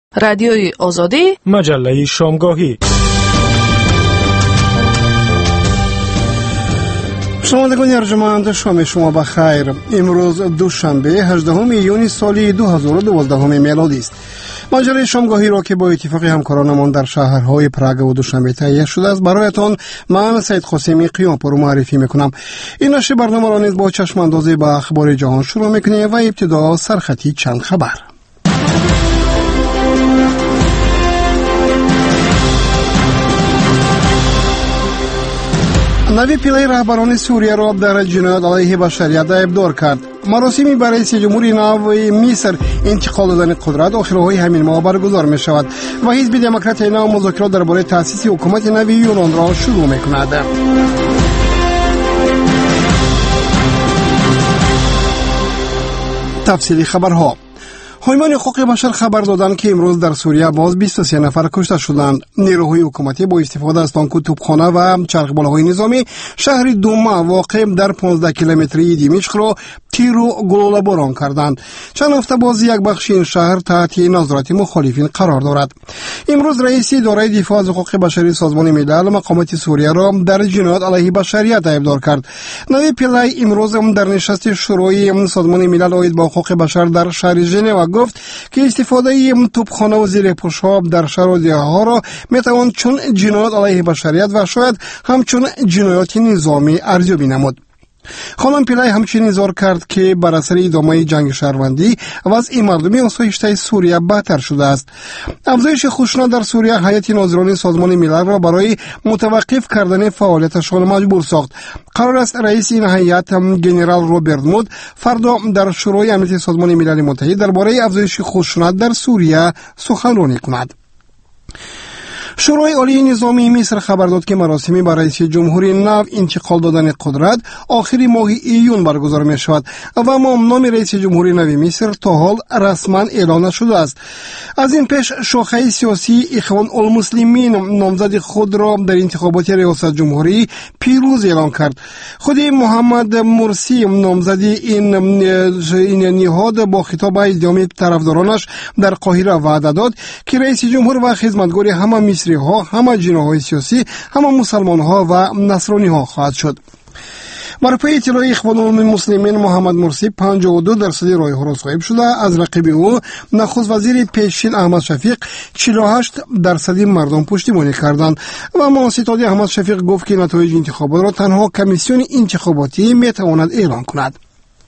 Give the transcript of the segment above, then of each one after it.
رادیوی آزادی، مجله شامگاهی. شنوندگان ارجمند، شام شما بخیر. امروز دوشنبه 18 ایون سال 2012 میلادی است. مجله شامگاهی را که با اتفاق همکارانمان در شهرهای پراگ و دوشنبه تهیه شده است برایتان من سید قاسمی قیامپور معرفی میکنم. این نشر برنامه را نیز با چشم اندازی به اخبار جهان شروع میکنیم و ابتدا سرخطی چند خبر. نوی پیلای رهبران سوریه را در جنایت علیه بشریت ابدار کرد. مراسمی برای رئیس جمهوری نو مصر انتقال دادن قدرت آخرهای همین ماه برگزار می شود و حزب دموکرات نو مذاکرات درباره تأسیس حکومت نوی یونان را شروع می کند. تفصیلی خبرها. حامیان حقوق بشر خبر دادند که امروز در سوریه باز 23 نفر کشته شدند. نیروهای حکومتی با استفاده از تانک و توپخانه و چرخبالاهای نظامی شهر دوما واقع در 15 کیلومتری دمشق را تیر و گلوله باران کردند. چند هفته باز یک بخش این شهر تحت نظارت مخالفین قرار دارد. امروز رئیس اداره دفاع از حقوق بشری سازمان ملل مقامات سوریه را در جنایت علیه بشریت ابدار کرد. نوی پیلای امروز در نشست شورای سازمان ملل عاید به حقوق بشر در شهر ژنو گفت که استفاده توپخانه و زیرپوش‌ها در شهر و دیه‌ها را میتوان چون جنایت علیه بشریت و شاید همچون جنایات نظامی ارزیابی نمود. خانم پیلای همچنین اظهار کرد که بر اثر ادامه جنگ شهروندی وضع مردمی آسایشته سوریه بدتر شده است. افزایش خشونت در سوریه هیئت ناظران سازمان ملل را برای متوقف کردن فعالیتشان مجبور ساخت. قرار است رئیس این هیئت ژنرال روبرت مود فردا در شورای امنیت سازمان ملل متحد درباره افزایش خشونت در سوریه سخنرانی کند. شورای عالی نظامی مصر خبر داد که مراسمی برای رئیس جمهوری نو انتقال دادن قدرت آخر ماه ایون برگزار می شود و نام رئیس جمهوری نو مصر تا حال رسما اعلان نشده است. از این پیش شاخه سیاسی اخوان المسلمین نامزد خود را در انتخابات ریاست جمهوری پیروز اعلان کرد. خود محمد مرسی نامزد این نهاد با خطاب ازدوامی طرفدارانش در قاهره وعده داد که رئیس جمهور و خدمتگار همه مصری ها، همه جناح‌های سیاسی، همه مسلمان ها و نصرانی ها خواهد شد. بر پای اطلاع اخوان المسلمین محمد مرسی 52% رای ها را صاحب شده. از رقیب او نخست وزیر پیشین احمد شفیق 48% مردم پشتیبانی کردند و مؤسسات احمد شفیق گفت که نتایج انتخابات را تنها کمیسیون انتخاباتی میتواند اعلان کند.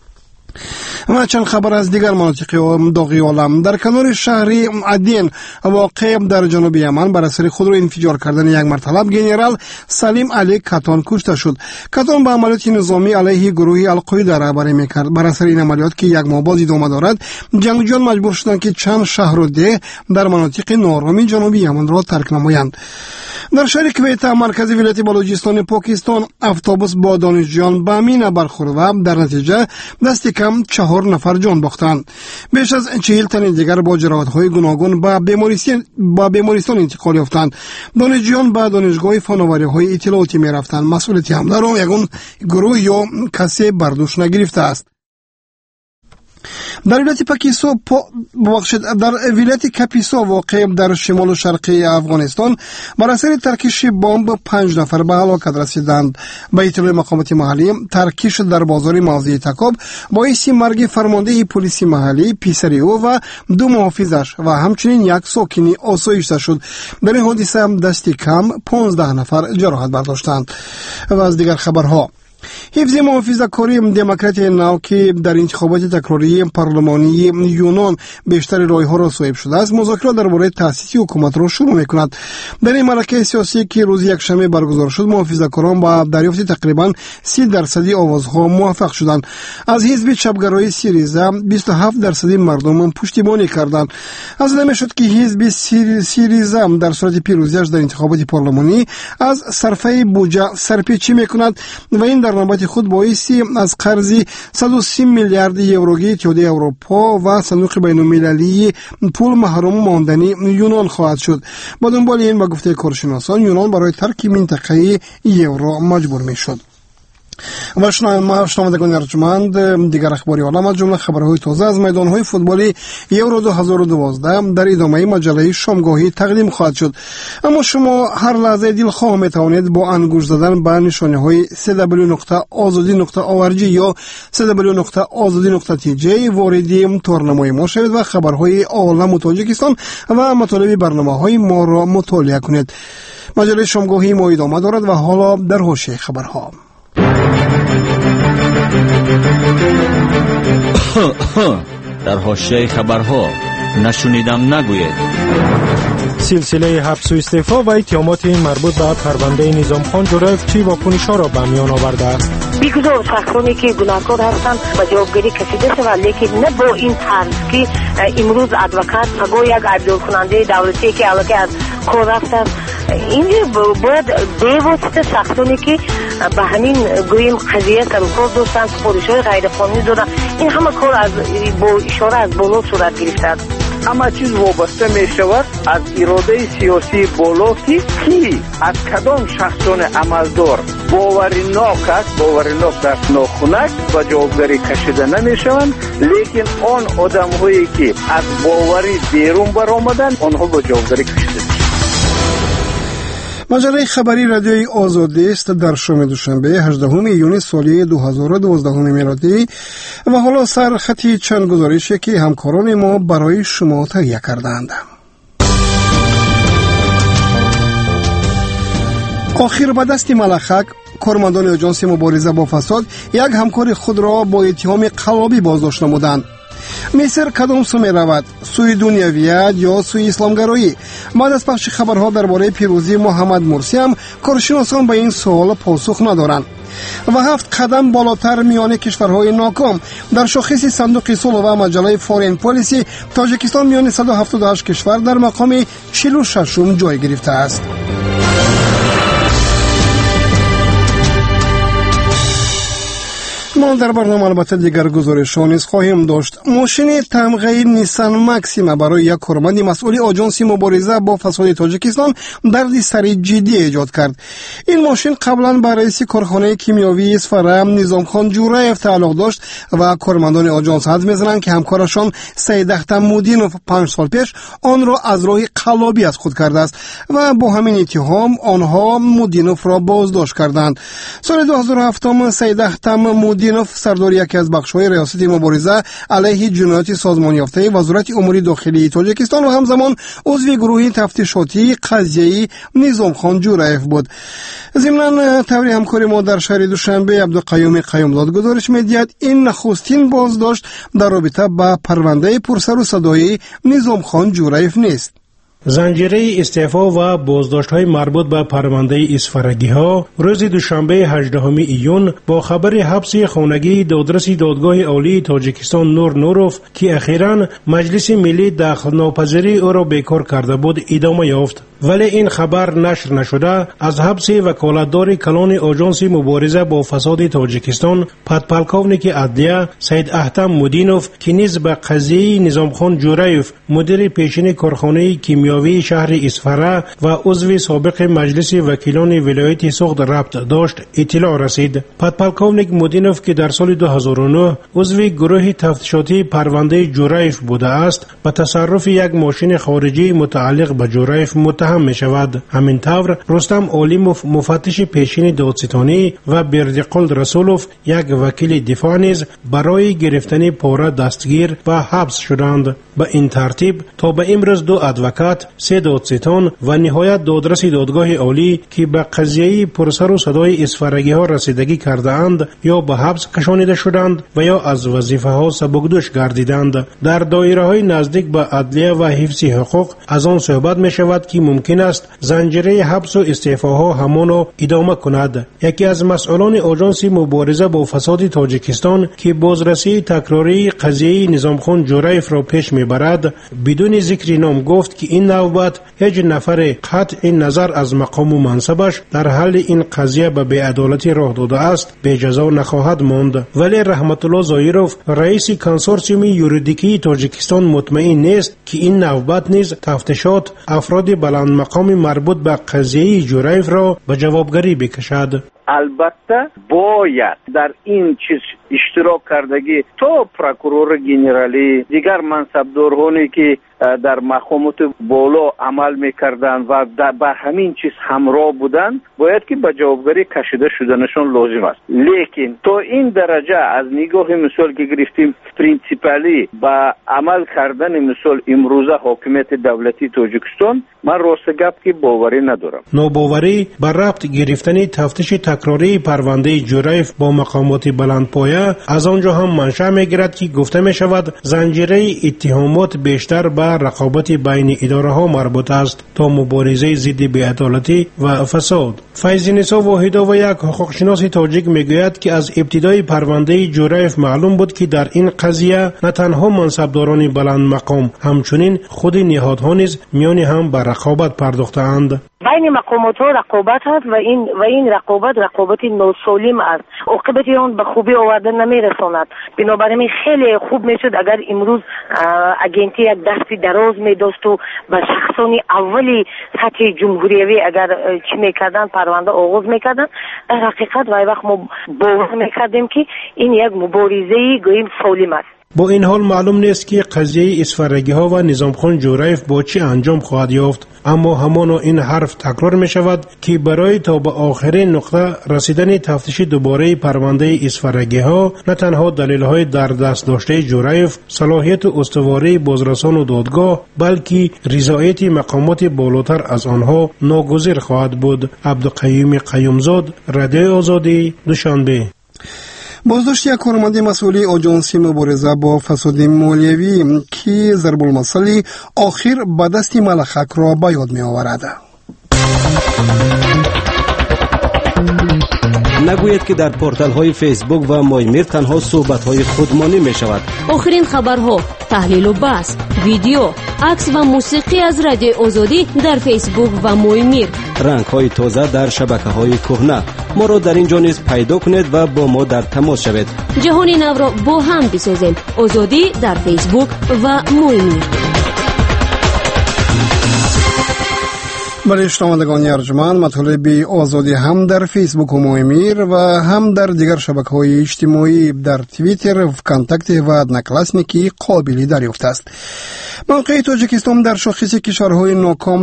و چند خبر از دیگر مناطق داغی عالم. در کنار شهر عدن واقع در جنوب یمن بر اثر خودرو انفجار کردن یک مرتلب ژنرال سلیم علی کاتان کشته شد. کاتان به عملیات نظامی علیه گروه القاعده رهبری میکرد. بر اثر این عملیات که یک ماه باز ادامه دارد، جنگجویان مجبور شدند که چند شهر و ده در مناطق نارامی جنوب یمن را ترک نمایند. در شهر کویتا مرکز ولایت بلوچستان پاکستان اتوبوس با دانشجویان به مینه برخورد و در نتیجه دست کم 4 نفر جان باختند. بیش از 40 تن دیگر با جراحت‌های گوناگون به بیمارستان انتقال یافتند. دانشجویان به دانشگاه فناوری‌های اطلاعاتی می‌رفتند. مسئولیت حمله را یگان گروه یا کسی بر دوش نگرفته است. در ولایت کاپیسا واقع در شمال و شرقی افغانستان بر اثر ترکش بمب 5 نفر به هلاکت رسیدند. به اطلاع مقامات محلی ترکش در بازار موضعی تکاب باعث مرگ فرمانده پلیس محلی، پسر او و 2 محافظش و همچنین یک ساکن آسایشته شد. در این حادثه دست کم 15 نفر جراحت برداشتند. و از دیگر خبرها، حفظ محافظه‌کاری دموکرات نو که در انتخابات تکراری پارلمانی یونان بیشتر رای‌ها را صاحب شده است، مذاکرات درباره تأسیس حکومت را شروع می‌کند. در این ملکه سیاسی که روز یکشنبه برگزار شد، محافظه‌کاران با دریافت تقریباً 30% آوازها موفق شدند. از حزب چپگرای سیریزا 27% مردم پشتیبانی کردند. از این می‌شد که حزب سیریزا در صورت پیروزیش در انتخابات پارلمانی از صرفه بودجه سرپیچی می‌کند و این در نوبت خود باعثی از قرض 130 میلیارد یوروگی اتحادیه اروپا و صندوق بین‌المللی پول محروم ماندنی یونان خواهد شد. با دنبال این، با گفته کارشناسان، یونان برای ترک منطقه یورو مجبور می‌شد. و شنوندگان ارجمند، دیگر اخباری عالم از جمله خبرهای تازه از میدانهای فوتبالی یورو 2012 در ادامه مجله شامگاهی تقدیم خواهد شد. اما شما هر لحظه دلخواه میتوانید با انگشت زدن به نشانه‌های www.azadi.org یا www.azadi.tj وارد تورنمای ما شوید و خبرهای عالم و تاجیکستان و مطالب برنامه‌های ما را مطالعه کنید. مجله شامگاهی ما ادامه دارد و حالا در حوزه خبرها. در حاشیه خبرها نشنیدم نگوید. سلسله حبس و استعفا و اتهامات مربوط به پرونده نظام خان جورایف چی واکنش‌ها را به میان آورده است؟ بیگزار شخصانی که گناهکار هستند و جوابگیری کشیده شود، لیکن نه با این طرز که امروز ادوکات پگاه یک عدل کننده دولتی که علاقه از کار رفته است. اینجا باید بی‌واسطه شخصانی که به همین گویم قضیه سر و کار داشتند، سپارش‌های غیرقانونی دادند، این همه کار از با اشاره از بالا صورت گرفته است. همه چیز وابسته می شود از اراده سیاسی بالا که از کدام شخصان عملدار باورناک است، باورناک در ناخنک و جوابداری کشیده نمی شوند، لیکن آن آدم هایی که از باوری بیرون برآمدند آنها با جوابداری کشیده. مجله خبری رادیوی آزادی است در شام دوشنبه 18 یونیو سال 2012 میلادی و حالا سرخطی چند گزارشی که همکاران ما برای شما تهیه کردند. آخر به دست ملخک، کارمندان آژانس مبارزه با فساد یک همکار خود را با اتهام قلابی بازداشت نمودند. مصر کدام سو می رود؟ سوی دنیویت یا سوی اسلامگرایی؟ بعد از پخش خبرها درباره پیروزی محمد مرسی هم کارشناسان به این سوال پاسخ ندارند. و 7 قدم بالاتر میان کشورهای ناکام در شاخص صندوق صلح و مجله فورین پالیسی، تاجیکستان میان 178 کشور در مقام 46 جای گرفته است. ما در برنامه البته دیگر گزارش‌ها نیز خواهیم داشت. ماشین تمغه نیسان مکسیما برای یک کارمند مسئول آژانس مبارزه با فساد تاجیکستان درد سری جدی ایجاد کرد. این ماشین قبلا به رئیس کارخانه کیمیاوی اصفهان نظام خان جورایف تعلق داشت و کارمندان آژانس حدس می‌زنند که همکارشان سید احتم مودینوف 5 سال پیش آن را از راه قلابی از خود کرده است و با همین اتهام آنها مودینوف را بازداشت کردند. سال 2007 سید احتم مودینوف سردار یکی از بخش‌های ریاست مبارزه علیه جنایات سازمان یافته وزارت امور داخلی تاجیکستان و همزمان عضو گروه تفتیشاتی قضیه‌ای نظام خان جورایف بود. ضمن تبریک همکاری ما در شهر دوشنبه عبدالقیوم قیومزاده گزارش می‌دهد این نخستین بازداشت در رابطه با پرونده پرسر و صدایی نظام خان جورایف نیست. زنجیره استعفا و بازداشت‌های مربوط به پرونده اسفرگی‌ها روز دوشنبه 18 ایون با خبر حبس خانگی دادرس دادگاه عالی تاجیکستان نور نوروف که اخیراً مجلس ملی دخل‌ناپذیری او را بیکار کرده بود ادامه یافت. ولی این خبر نشر نشده از حبس وکالتدار کلان آژانس مبارزه با فساد تاجیکستان پدپلکاونیک عدلیه سید احتم مودینوف که نیز به قضیه نظام خان جورایف مدیر پیشین کارخانه کیمیاوی شهر اصفهان و عضو سابق مجلس وکیلان ولایت سوخت ربط داشت اطلاع رسید. پدپلکاونیک مودینوف که در سال 2009 عضو گروه تفتیشاتی پرونده جورایف بوده است به تصرف یک ماشین خارجی متعلق به جورایف متهم می شود. همین طور رستم اولیموف مفتش پیشین دادستانی و بردقل رسولوف یک وکیل دفاع نیز برای گرفتن پاره دستگیر و حبس شدند. به این ترتیب تا به امروز 2 ادوکات، 3 دادستان و نهایت دادرس دادگاه عالی که به قضیه پرسر و صدای اسفرگی ها رسیدگی کرده اند یا به حبس کشانیده شدند و یا از وظیفه ها سبکدوش گردیدند. در دایره های نزدیک به عدلیه و حفظ حقوق از آن صحبت می شود که ممکن است زنجیره حبس و استعفاها همانو ادامه کند. یکی از مسئولان آژانس مبارزه با فساد تاجیکستان که بازرسی تکراری قضیه نظام خان جورایف را پیش میبرد بدون ذکر نام گفت که این نوبت هیچ نفر قطع نظر از مقام و منصبش در حل این قضیه به بی‌عدالتی راه داده است به جزا نخواهد ماند. ولی رحمت الله زایروف رئیس کنسورسیوم یوریدیکی تاجیکستان مطمئن نیست که این نوبت نیز تفتیشات افراد بلند مقام مربوط به قضیه جورایف را به جوابگری بکشد. البته باید در این چیز اشتراک کردگی تا پروکورور گنرالی دیگر منصبدارانی که در مقامات بالا عمل میکردن و با همین چیز همراه بودن باید که به جوابگری کشیده شدنشون لازم است. لیکن تا این درجه از نگاه مثال که گرفتیم پرینسیپالی با عمل کردن مثال امروزه حاکمیت دولتی تاجیکستان من راست گپ که باوری ندارم. نوباوری بر ربط گرفتن تفتیش تکراری پرونده جوریف با مقامات بلندپایه از آنجا هم منشأ میگیرد که گفته می شود زنجیره اتهامات بیشتر به رقابت بین اداره ها مربوط است تا مبارزه ضد بی‌عدالتی و فساد. فیض‌نسا واحدا و یک حقوقشناس تاجیک میگوید که از ابتدای پرونده جوریف معلوم بود که در این قضیه نه تنها منصبداران بلند مقام همچنین خود نهادها نیز میان هم به رقابت پرداختند. بین مقامات ها رقابت هست و این رقابت ناسالم است. عاقبت آن به خوبی آوردن نمیرساند. بنابراین خیلی خوب میشد اگر امروز اگنتی یک دستی دراز میداشت و به شخصانی اولی سطح جمهوریوی اگر چی میکردن پرونده آغاز میکردن، در حقیقت وای وقت ما باور میکردیم که این یک مبارزه گویم سالم است. با این حال معلوم نیست که قضیه اسفرگی ها و نظامخان جوریف با چه انجام خواهد یافت، اما همان این حرف تکرار می شود که برای تا به آخرین نقطه رسیدن تفتیش دوباره پرونده اسفرگی ها نه تنها دلیل های در دست داشته جوریف، صلاحیت استواری بازرسان و دادگاه، بلکه رضایت مقامات بالاتر از آنها ناگزیر خواهد بود. عبدالقیوم قیومزاد، رادیو آزادی، دوشنبه. بازداشت یک کارمند مسئول آژانسی مبارزه با فساد مالیوی که ضرب المثل آخر به دست ملخک را به یاد می آورد. نگوید که در پورتال های فیسبوک و مایمیر تنها صحبت های خودمانی می شود. آخرین خبرها، تحلیل و بحث، ویدیو، عکس و موسیقی از رادیو آزادی در فیسبوک و مایمیر. رنگ های تازه در شبکه های کهنه. ما را در اینجا نیز پیدا کنید و با ما در تماس شوید. جهان نو را با هم بسازیم. آزادی در فیسبوک و مایمیر. برای شنوندگان ارجمند، مطالب آزادی هم در فیسبوک و مایمیر و هم در دیگر شبکه‌های اجتماعی در توییتر، کانتاکت و نکلاسنیکی قابل دریافت است. موقع تاجیکستان در شاخص کشورهای ناکام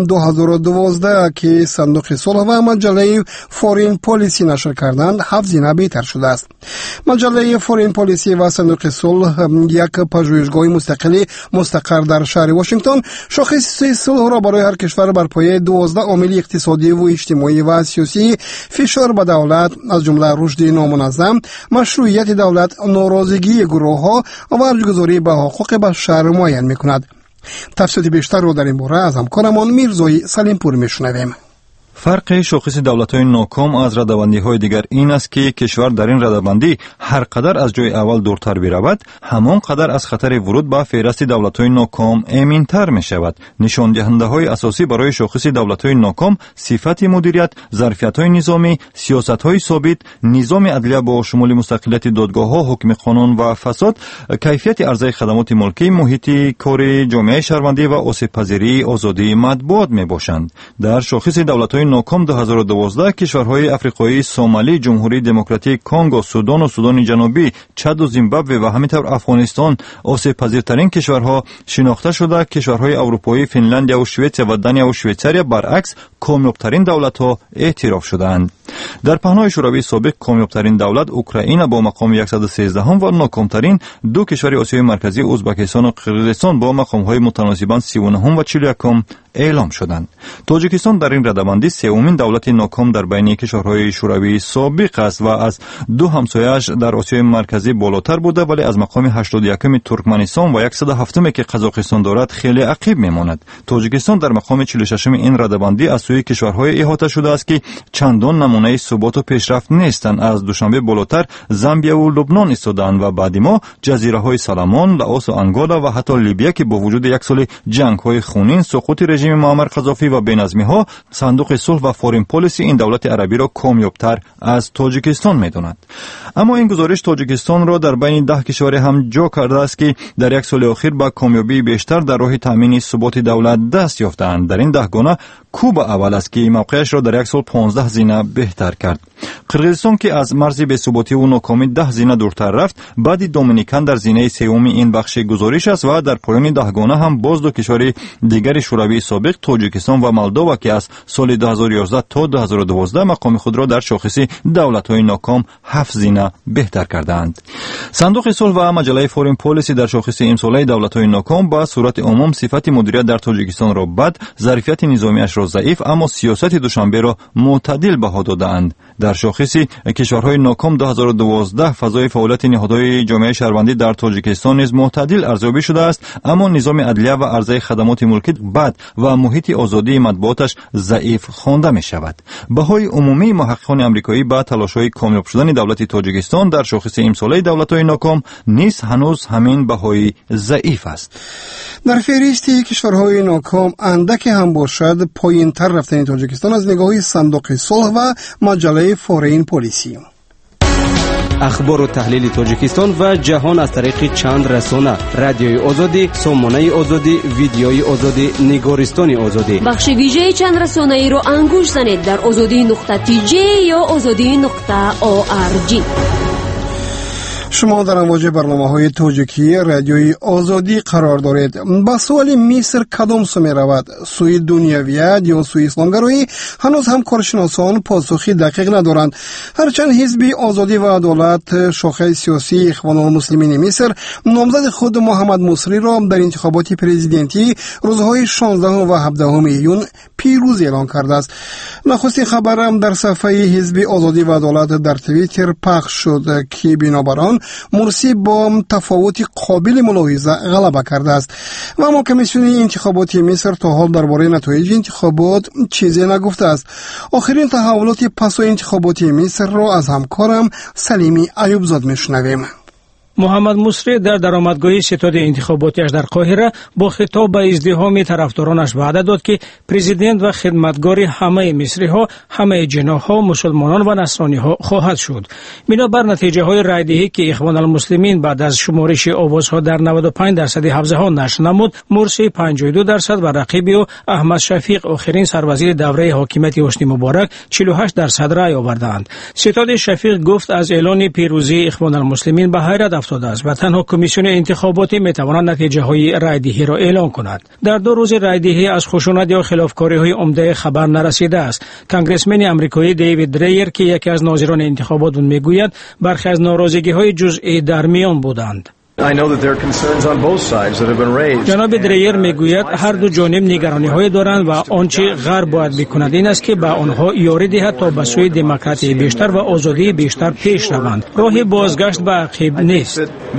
2012 که صندوق صلح و مجله فورین پالیسی نشر کردند 7 زینه بهتر شده است. مجله فورین پالیسی و صندوق صلح یک پژوهشگاه مستقر در شهر واشنگتن شاخص صلح را برای هر کشور بر پایه 12 عامل اقتصادی و اجتماعی و سیاسی، فشار به دولت از جمله رشد نامنظم، مشروعیت دولت، ناراضگی گروه‌ها و ارزش‌گذاری به حقوق بشر معین می‌کند. تفصیل بیشتر را در این باره از همکارمان میرزای سلیمپور میشنویم. فرق شاخص دولت‌های ناکام از رده‌بندی‌های دیگر این است که کشور در این رده‌بندی هر قدر از جای اول دورتر برود، همان قدر از خطر ورود به فهرست دولت‌های ناکام امین‌تر می‌شود. نشان دهنده‌های اساسی برای شاخص دولت‌های ناکام صفت مدیریت، ظرفیت‌های نظامی، سیاست‌های ثابت، نظام عدلیه با شمول مستقلیت دادگاه‌ها، حکم قانون و فساد، کیفیت عرضه خدمات ملکی، محیط کار جامعه شهروندی و آسیب‌پذیری آزادی مطبوعات می‌باشند. در شاخص دولت‌های ناکام 2012 کشورهای افریقایی سومالی، جمهوری دموکراتیک کنگو، سودان و سودان جنوبی، چاد و زیمبابوه و همینطور افغانستان آسیب پذیرترین کشورها شناخته شده. کشورهای اروپایی فنلاندیا و سوئد و دانیا و شویتزاریا برعکس کامیابترین دولت‌ها اعتراف شدند. در پهنای شوروی سابق کامیابترین دولت اوکراین با مقام 113 و ناکامترین دو کشور آسیای مرکزی ازبکستان و قرقیزستان با مقام‌های متناسباً 39 و 41 اعلام شدند. تاجیکستان در این رده‌بندی سومین دولت ناکام در بین کشورهای شوروی سابق است و از دو همسایه‌اش در آسیای مرکزی بالاتر بوده، ولی از مقام 81 ترکمنستان و 107 که قزاقستان دارد خیلی عقب میماند. تاجیکستان در مقام 46 این رده‌بندی از سوی کشورهای احاطه شده است که چندان نمونه ثبات و پیشرفت نیستند. از دوشنبه بالاتر زامبیا و لبنان ایستادند و بعد ما جزیره‌های سالمون، لائوس و انگولا و حتی لیبیا که با وجود یک سال جنگ‌های خونین، سقوط رژیم رژیم معمر قذافی و بینظمی‌ها، صندوق صلح و فورین پالیسی این دولت عربی را کامیاب‌تر از تاجیکستان می‌داند. اما این گزارش تاجیکستان را در بین 10 کشور هم جا کرده است که در یک سال اخیر با کامیابی بیشتر در راه تامین ثبات دولت دست یافتند. در این 10 گانه کوبا اول است که موقعش را در یک سال 15 زینه بهتر کرد. قرقیزستان که از مرز بی‌ثباتی و ناکامی 10 زینه دورتر رفت، بعد دومینیکن در زینه سوم این بخش گزارش است و در پایان 10 گانه هم باز دو کشور دیگر شوروی سابق تاجیکستان و مولداوا که از سال 2011 تا 2012 مقام خود را در شاخص دولت‌های ناکام 7 زینه بهتر کردند. صندوق صلح و مجله فورین پالیسی در شاخص امساله دولت‌های ناکام با صورت عموم صفت مدیریت در تاجیکستان را بد، ظرفیت نظامیش را ضعیف اما سیاست دوشنبه را معتدل بها دادند. در شاخص کشورهای ناکام 2012 فضای فعالیت نهادهای جامعه شهروندی در تاجیکستان نیز معتدل ارزیابی شده است، اما نظام عدلیه و عرضه خدمات ملکی بد و محیط آزادی مطبوعاتش ضعیف خوانده می شود. بهای عمومی محققان آمریکایی با تلاش‌های کامیاب شدن دولت تاجیکستان در شاخص امساله دولت‌های ناکام نیز هنوز همین بهای ضعیف است. در فهرست کشورهای ناکام اندک هم باشد پایین‌تر رفتن تاجیکستان از نگاه صندوق صلح و مجله فورین پالیسی. اخبار و تحلیل تاجیکستان و جهان از طریق چند رسانه: رادیوی آزادی، سامانه آزادی، ویدیوی آزادی، نگارستان آزادی. بخش ویژه چند رسانه ای رو انگوش زنید در azadi.tj یا azadi.org. شما در امواج برنامه‌های تاجیکی رادیوی آزادی قرار دارید. با سوال مصر کدام سو می رود، سوی دنیویت یا سوی اسلامگرایی، هنوز هم کارشناسان پاسخی دقیق ندارند. هرچند حزب آزادی و عدالت شاخه سیاسی اخوان المسلمین مصر نامزد خود محمد مصری را در انتخابات پرزیدنتی روزهای 16 و 17 ایون پیروز اعلان کرده است. نخستین خبر در صفحه حزب آزادی و عدالت در توییتر پخش شد که بنابر آن مرسی با تفاوت قابل ملاحظه غلبه کرده است. و اما کمیسیون انتخاباتی مصر تا حال درباره نتایج انتخابات چیزی نگفته است. آخرین تحولات پس از انتخابات مصر را از همکارم سلیمی ایوبزاد میشنویم. محمد مصری در درآمدگاه ستاد انتخاباتیش در قاهره با خطاب به ازدحام طرفدارانش وعده داد که پرزیدنت و خدمتگار همه مصری ها، همه جناح ها، مسلمانان و نصرانی ها خواهد شد. بنابر نتیجه های رای دهی که اخوان المسلمین بعد از شمارش آوازها در 95% حوزه ها نشر نمود، مرسی 52% و رقیب او احمد شفیق آخرین سروزیر دوره حاکمیت حسنی مبارک 48% رای آوردند. ستاد شفیق گفت از اعلان پیروزی اخوان المسلمین به حیرت افتاده است و تنها کمیسیون انتخاباتی میتواند نتیجه های رای دهی را اعلان کند. در 2 روز رای دهی از خشونت یا خلافکاری های عمده خبر نرسیده است. کنگرسمن آمریکایی دیوید دریر که یکی از ناظران انتخابات بود میگوید برخی از ناراضگی های جزئی در میان بودند. جناب دریر میگوید هر دو جانب نگرانی‌های دارند و آنچه غرب باید بکند این است که به آنها یاری دهد تا به سوی دموکراسی بیشتر و آزادی بیشتر پیش روند. راه بازگشت به عقب نیست.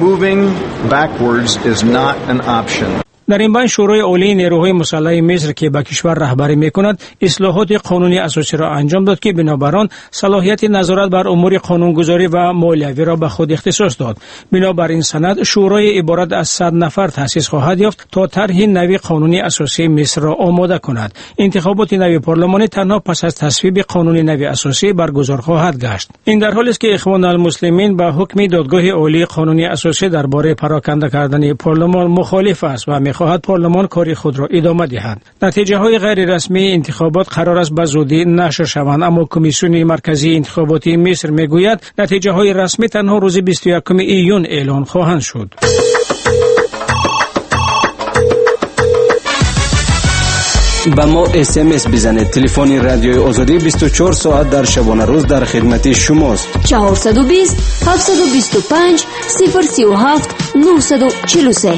در این بین شورای عالی نیروهای مسلح مصر که به کشور رهبری میکند اصلاحات قانونی اساسی را انجام داد که بنابر آن صلاحیت نظارت بر امور قانونگذاری و مالیوی را به خود اختصاص داد. بنابر این سند شورای عبارت از 100 نفر تأسیس خواهد یافت تا طرح نوی قانونی اساسی مصر را آماده کند. انتخابات نوی پارلمانی تنها پس از تصویب قانون نوی اساسی برگزار خواهد گشت. این در حالی است که اخوان المسلمین با حکم دادگاه عالی قانونی اساسی درباره پراکنده کردن پارلمان مخالف است و خواهد پارلمان کاری خود را ادامه دهد. نتیجه های غیر رسمی انتخابات قرار است به زودی نشر شوند، اما کمیسیون مرکزی انتخاباتی مصر میگوید نتیجه های رسمی تنها روز 21 ایون اعلان خواهند شد. با ما SMS بزنید. تلفن رادیوی آزادی 24 ساعت در شبانه روز در خدمت شماست. 420 725 037 943.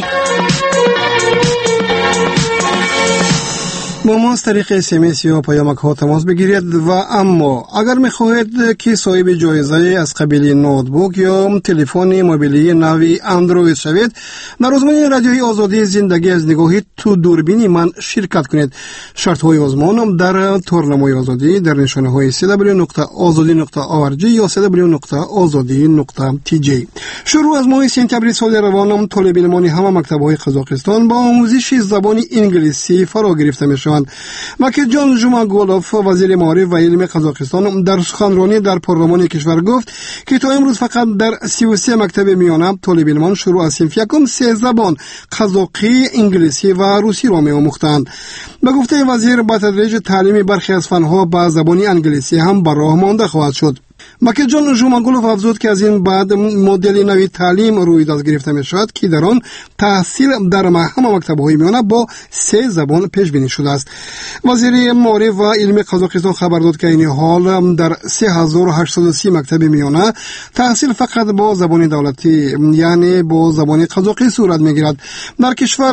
با ما از طریق SMS یا پیامک ها تماس بگیرید. و اما اگر میخواهید که صاحب جایزه از قبیل نوتبوک یا تلفن موبیلی نوی اندروید شوید، در آزمون رادیوی آزادی زندگی از نگاهی تو دوربین من شرکت کنید. شرط های آزمون در تورنمای آزادی در نشانه های www.azadi.org یا www.azadi.tj. شروع از ماه سپتامبر سال روان طالب علمان همه مکتب های قزاقستان با آموزش زبان انگلیسی فرا گرفته می شود. شوند. ماکیجان ژوماگولوف وزیر معارف و علم قزاقستان در سخنرانی در پارلمان کشور گفت که تا امروز فقط در 33 مکتب میانه طالب علمان شروع از صنف یکم 3 زبان قزاقی، انگلیسی و روسی را می‌آموختند. به گفته وزیر با تدریج تعلیم برخی از فنها با زبان انگلیسی هم بر راه مانده خواهد شد. ماکیجان ژوماگولوف افزود که از این بعد مدل نوی تعلیم روی دست گرفته می شود که در آن تحصیل در همه مکتب‌های میانه با 3 زبان پیش بینی شده است. وزیر معارف و علم قزاقستان خبر داد که این حال در 3830 مکتب میانه تحصیل فقط با زبان دولتی یعنی با زبان قزاقی صورت میگیرد. در کشور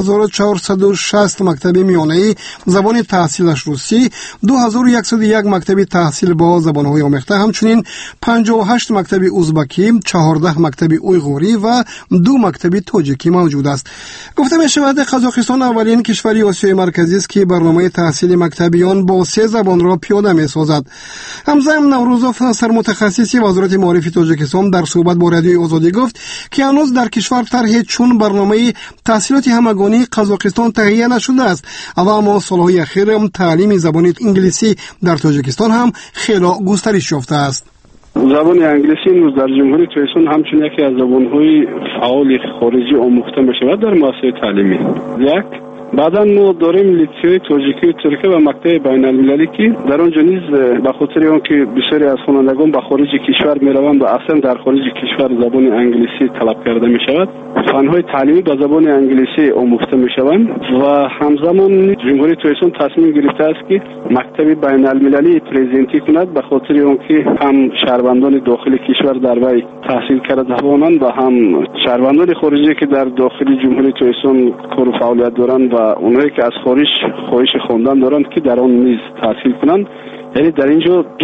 1460 مکتب میانه زبان تحصیلش روسی، 2101 مکتب تحصیل با زبان‌های آمیخته، همچنین 58 مکتب ازبکی، 14 مکتب اویغوری و 2 مکتب تاجیکی موجود است. گفته می شود قزاقستان اولین کشوری آسیای مرکزی است که برنامه تحصیل مکتبیان با 3 زبان را پیاده می سازد. حمزه نوروزوف سرمتخصص وزارت معارف تاجیکستان در صحبت با رادیوی آزادی گفت که هنوز در کشور طرح چون برنامه تحصیلات همگانی قزاقستان تهیه نشده است و اما سالهای اخیر تعلیم زبان انگلیسی در تاجیکستان هم خیلی گسترش یافته است. زبان انگلیسی امروز در جمهوری تاجیکستان همچون یکی از زبان‌های فعال خارجی آموخته می‌شود در مؤسسه تعلیمی. بعدا ما داریم لیسه تاجیکی و ترکی و مکتب بین المللی که در آنجا نیز به خاطر آنکه بسیاری از خوانندگان به خارج کشور میروند و اصلا در خارج کشور زبان انگلیسی طلب کرده می شود، فنهای تعلیمی به زبان انگلیسی آموخته می شوند و همزمان جمهوری تاجیکستان تصمیم گرفته است که مکتب بین المللی پرزنتی کند به خاطر آنکه هم شهروندان داخل کشور در وی تحصیل کرده توانند و هم شهروندان خارجی که در داخل جمهوری تاجیکستان کار و فعالیت دارند و اونایی که از خارج خواهش خواندن دارند که در آن نیز تحصیل کنند. یعنی در اینجا 2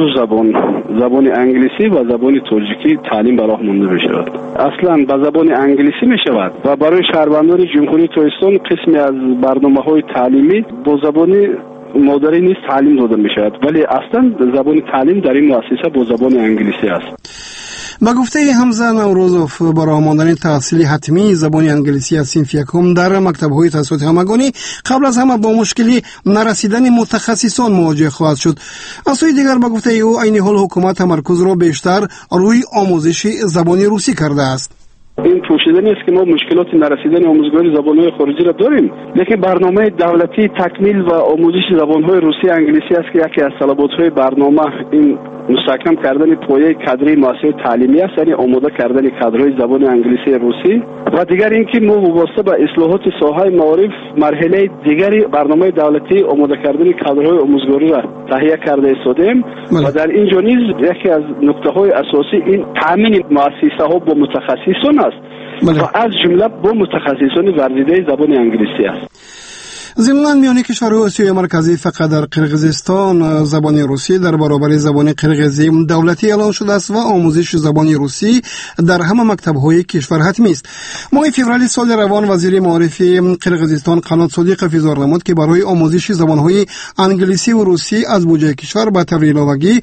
زبان انگلیسی و زبان تاجیکی تعلیم برای مانده می شود. اصلا به زبان انگلیسی می شود و برای شهروندان جمهوری تاجیکستان قسمی از برنامه‌های تعلیمی با زبان مادری نیز تعلیم داده می شود، ولی اصلا زبان تعلیم در این مؤسسه با زبان انگلیسی است. با گفته حمزه نوروزوف، برای ماندن تحصیل حتمی زبان انگلیسی از صنف یکم در مکتب‌های تحصیلات همگانی قبل از همه با مشکلی نرسیدن متخصصان مواجه خواهد شد. از سوی دیگر با گفته او عین حال حکومت تمرکز را بیشتر روی آموزش زبان روسی کرده است. این پوشیدنی است که ما مشکلات نرسیدن آموزگاری زبان‌های خارجی را داریم، لیکن برنامه دولتی تکمیل و آموزش زبان‌های روسی انگلیسی است که یکی از طلبات‌های برنامه این مستحکم کردن پایه کادری مؤسسه تعلیمی است، یعنی آماده کردن کادرهای زبان انگلیسی روسی و دیگر اینکه ما وابسته به اصلاحات ساحه معارف مرحله دیگری برنامه دولتی آماده کردن کادرهای آموزگاری را تهیه کرده ایستادیم و در اینجا نیز یکی از نکته‌های اساسی این تامین مؤسسه‌ها با متخصصان است و از جمله با متخصصان ورزیده زبان انگلیسی است. ضمناً میان کشورهای آسیای مرکزی فقط در قرقیزستان زبان روسی در برابر زبان قرقیزی دولتی اعلان شده است و آموزش زبان روسی در همه مکتب‌های کشور حتمی است. ماه فوریه سال روان وزیر معارف قرقیزستان قنات صادق فیزار نمود که برای آموزش زبان‌های انگلیسی و روسی از بودجه کشور به طور علاوگی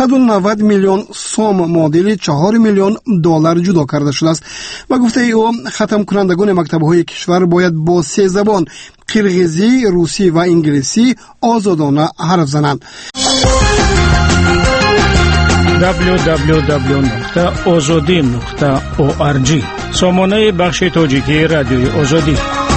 190 میلیون سوم معادل 4 میلیون دلار جدا کرده شده است. و گفته او ختم کنندگان مکتب‌های کشور باید با 3 زبان قرقیزی، روسی و انگلیسی آزادانه حرف زنند. www.azadi.org سامانه بخش تاجیکی رادیوی آزادی.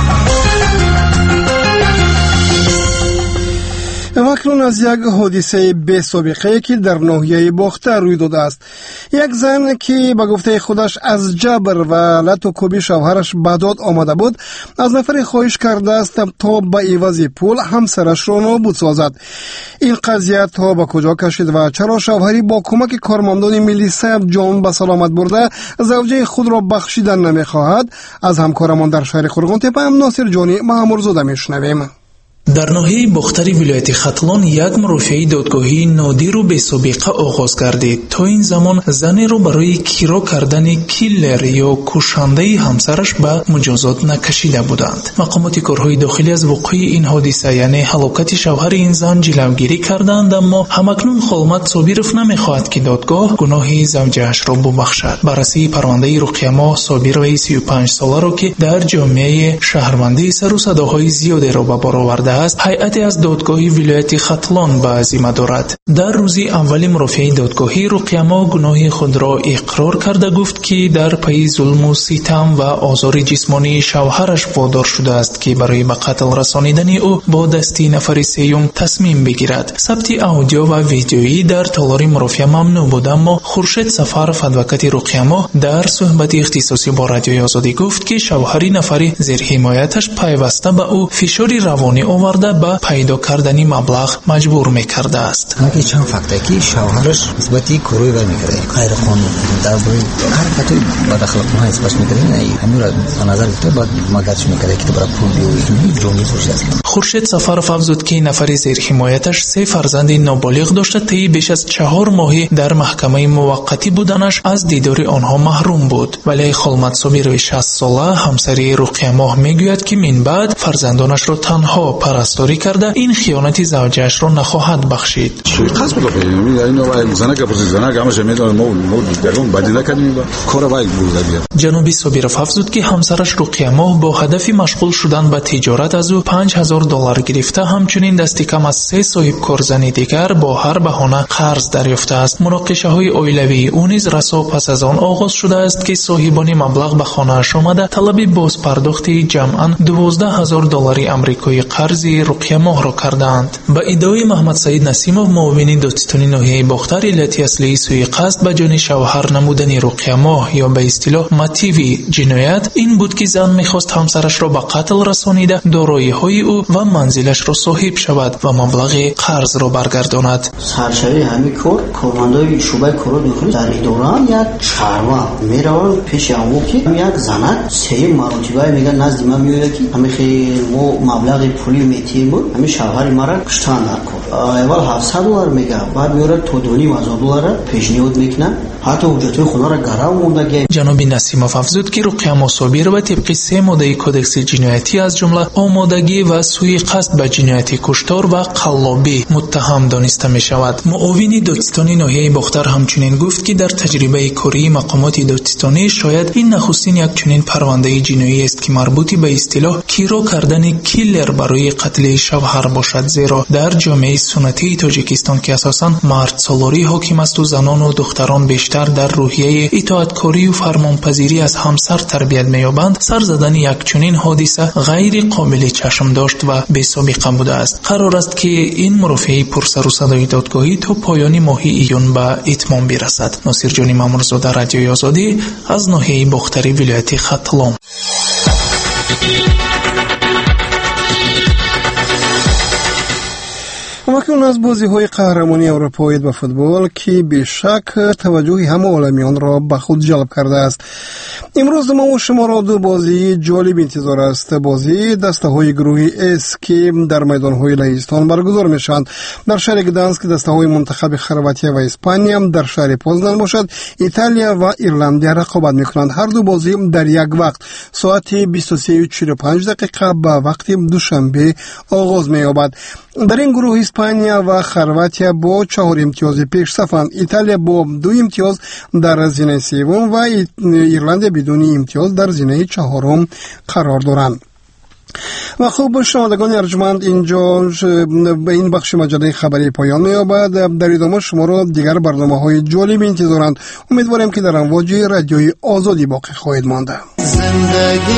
اکنون از یک حادثه بی سابقه که در ناحیه باخته روی داده است. یک زن که به گفته خودش از جبر و لط و کوبی شوهرش بداد آمده بود، از نفر خواهش کرده است تا به عوض پول همسرش را نابود سازد. این قضیه تا به کجا کشید و چرا شوهری با کمک کارمندان میلیسه جان به سلامت برده زوجه خود را بخشیدن نمیخواهد؟ از همکارمان در شهر قرغنتپه ناصر جانی مامورزاده میشنویم. در ناحیه باختری ولایت ختلان یک مرافعه دادگاهی نادر و بی‌سابقه آغاز گردید. تا این زمان زنی را برای کیرا کردن کیلر یا کشنده همسرش به مجازات نکشیده بودند. مقامات کارهای داخلی از وقوع این حادثه یعنی هلاکت شوهر این زن جلوگیری کردند، اما همکنون خالمت صابرف نمیخواهد که دادگاه گناه زوجه‌اش را ببخشد. بررسی پرونده رقیه ماه صابرov 35 ساله را که در جامعه شهروندی سر و صداهای زیادی را به بار آورده است ҳайати аз додгоҳи вилояти хатлон ба азима дорад. дар рӯзи аввали мурофиаи додгоҳӣ руқиямо гуноҳи худро иқрор карда гуфт ки дар пайи зулму ситам ва озори ҷисмонии шавҳараш водор шудааст ки барои ба қатл расонидани ӯ бо дасти нафари сеюм тасмим бигирад. сабти аудио ва видеоӣ дар толори мурофиа мамнӯъ буд, аммо Хуршед Сафаров, адвокати руқиямо, дар суҳбати ихтисосӣ бо Радиои Озодӣ гуфт ки шавҳари нафари зерҳимояташ пайваста ба ӯ фишори равонӣ оварда ба пайдо кардани маблағ маҷбур мекардааст. чанд факта ки шавҳараш нисбати кӯрӯи вай мекард, ғайриқонун дар бораи ҳаракатҳои бадахлоқона нисбат мекард, ҳаминро ба назар гирифта баъд магарч мекард ки то бара пул биёи ҷомӣ зошидааст. Хуршед Сафаров афзуд ки нафари зерҳимояташ 3 фарзанди ноболиғ дошта таи беш аз 4 моҳӣ дар маҳкамаи муваққатӣ буданаш аз дидори онҳо маҳрум буд. вале Холмат Собирови 60 сола, ҳамсари Руқиямоҳ, мегӯяд ки минбаъд фарзандонашро танҳо парасторӣ карда ин хиёнати завҷаашро нахоҳад бахшид. ҷаноби Собиров афзуд ки ҳамсараш Руқиямоҳ бо ҳадафи машғул шудан ба тиҷорат аз ӯ $5000 гирифта, ҳамчунин дасти кам аз 3 соҳибкорзани дигар бо ҳар баҳона қарз дарёфтааст. муноқишаҳои оилавии ӯ низ расо пас аз он оғоз шудааст ки соҳибони маблағ ба хонааш омада талаби бозпардохти ҷамъан $12000 амрикоӣ қарзи Руқиямоҳро кардаанд. ба иддаои Маҳмад Саид Насимов, муовини додситони ноҳияи Бохтар, иллати аслии сӯи қасд ба ҷони шавҳар намудани Руқиямоҳ ё ба истилоҳ мотиви ҷиноят ин буд ки зан мехост ҳамсарашро ба қатл расонида дороиҳои ӯ ва манзилашро соҳиб шавад ва маблағи қарзро баргардонад. саршави ҳамин кор кормандои шӯъбаи кори дохилӣ дар идораам як шаҳрванд меравад пеши аммо ки як занак сеюм маротиба мегӯяд назди ман меояд ки ҳамихе мо маблағи пули метиему ҳамин шавҳари мара куштан дар кор аввал $700 мегӯяд, баъд меорад то $2500 пешниҳод мекунад, ҳатто ҳуҷҷатҳои хунаро гарав мондаги. ҷаноби Насимов афзуд ки Руқиямо Собирова тибқи 3 моддаи кодекси ҷиноятӣ аз ҷумла омодагӣ ва сӯи қасд ба ҷинояти куштор ва қаллобӣ муттаҳам дониста мешавад. муовини додситони ноҳияи Бохтар ҳамчунин гуфт ки дар таҷрибаи кории мақомоти додситонӣ шояд ин нахустин якчунин парвандаи ҷиноиест ки марбути ба истилоҳ киро кардани киллер барои қатли шавҳар бошад, зеро дар ҷомеаи суннатии Тоҷикистон ки асосан мардсолорӣ ҳоким асту занону духтарон бештар дар рӯҳияи итоаткорию фармонпазирӣ аз ҳамсар тарбият меёбанд, сар задани якчунин ҳодиса ғайри қобили чашмдошт ва бесобиқа будааст. қарор аст ки ин мурофиаи пурсару садои додгоҳӣ то поёни моҳи июн ба итмом бирасад. Носирҷони Мамурзода, Радиои Озодӣ, аз ноҳияи Бохтари вилояти Хатлон. همکنون از بازی‌های قهرمانی اروپایی و فوتبال که به شک توجه همه عالمیان را به خود جلب کرده است. امروز ما و شما را دو بازی جالب انتظار است. بازی دسته‌های گروه اس که در میدان‌های لهستان برگزار می‌شوند. در شهر گدانسک دسته‌های منتخب خرواتیا و اسپانیا، در شهر پوزنان باشد ایتالیا و ایرلندیا رقابت می‌کنند. هر دو بازی در یک وقت ساعت 23:45 به وقت دوشنبه آغاز می‌یابد. در این گروه اسپانیا و خرواتیا با 4 امتیاز پیش صفند. ایتالیا با 2 امتیاز در زینه سوم و ایرلند بدون امتیاز در زینه 4 قرار دارند. و خوب شنوندگان ارجمند، اینجا به این بخش مجله خبری پایان می‌یابد. در ادامه شما را دیگر برنامه‌های جالب انتظارند. امیدوارم که در امواج رادیوی آزادی باقی خواهید ماند. زندگی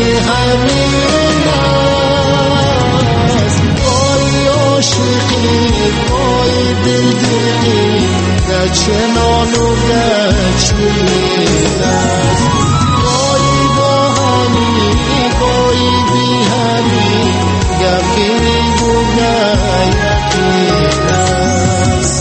چنان و گچمیز است گاهی باهمی گاهی بیهمی گفی بوده یقین است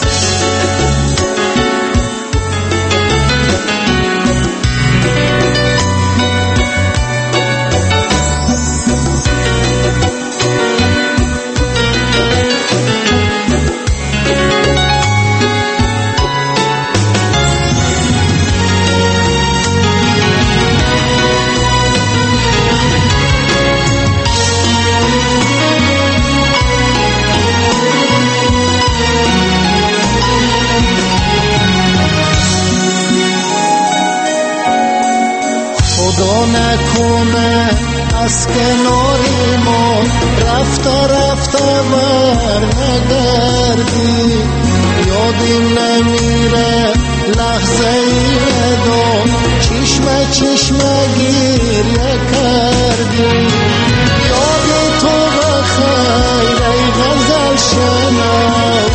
نکنه از کنار ما رفته بر نگردی، یادم نمیره لحظه دو چشم چشم گریه کردی. یاد تو بخیر ای غزل شنو،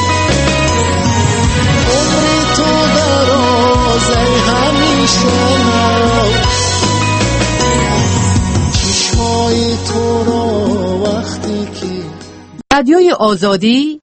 عمر تو دراز ای همیشه نو، چشمای تو را وقتی که رادیوی آزادی